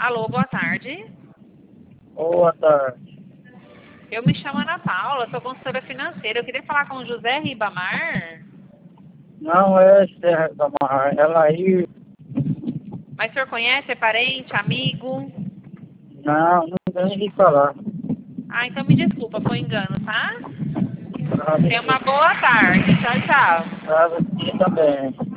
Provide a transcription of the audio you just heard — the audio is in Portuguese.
Alô, boa tarde. Boa tarde. Eu me chamo Ana Paula, sou consultora financeira. Eu queria falar com o José Ribamar. Não é Serra da Mar, ela aí. Mas o senhor conhece, é parente, amigo? Não, não tem nem que falar. Ah, então me desculpa, foi engano, tá? Pra Tenha uma boa tarde. Tchau, tchau. você também.